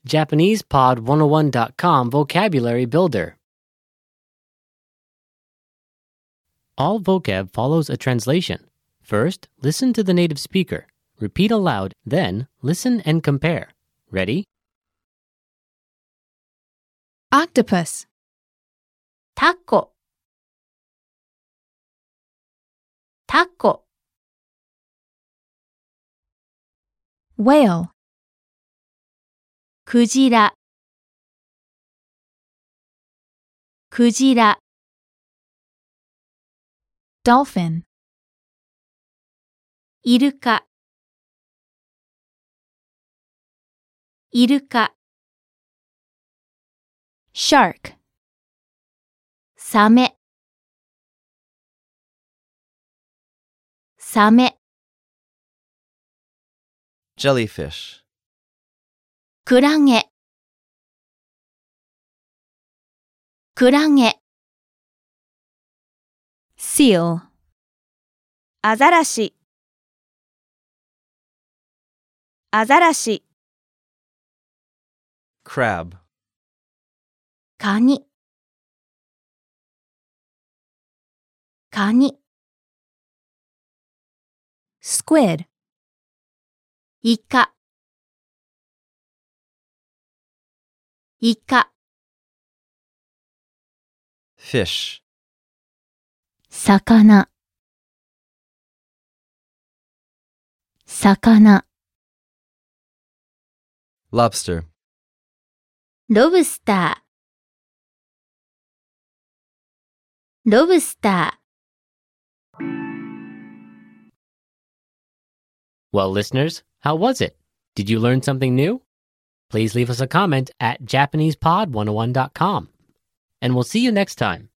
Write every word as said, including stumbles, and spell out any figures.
Japanese Pod one oh one dot com Vocabulary Builder. All vocab follows a translation. First, listen to the native speaker. Repeat aloud, then listen and compare. Ready? Octopus, タコタコ whale, クジラクジラ dolphin, イルカイルカ shark, サメサメ Jellyfish. クラゲクラゲ seal, アザラシアザラシ Crab. カニカニ squid, イカイカ Fish. 魚魚 Lobster. ロブスターロブスター Well, listeners, how was it? Did you learn something new? Please leave us a comment at Japanese Pod one oh one dot com. And we'll see you next time.